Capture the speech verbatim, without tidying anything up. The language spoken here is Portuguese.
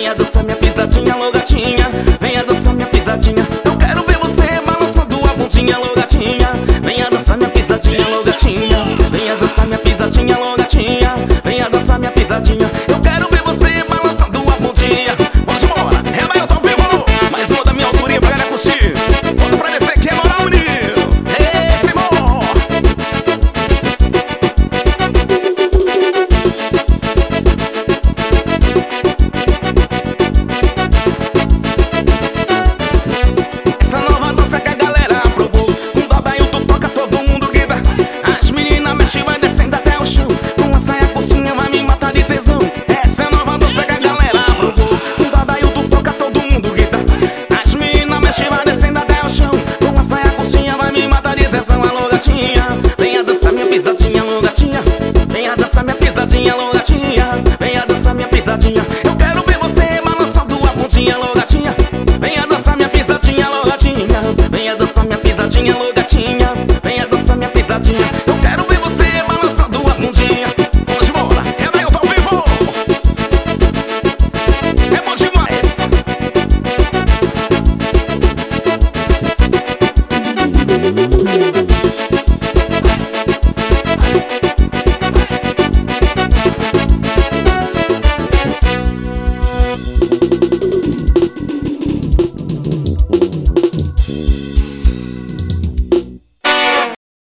Venha dançar minha pisadinha, alô gatinha. Venha dançar minha pisadinha. Eu quero ver você balançando a bundinha, alô gatinha. Venha dançar minha pisadinha, alô gatinha. Venha dançar minha pisadinha, alô gatinha. Venha dançar minha pisadinha.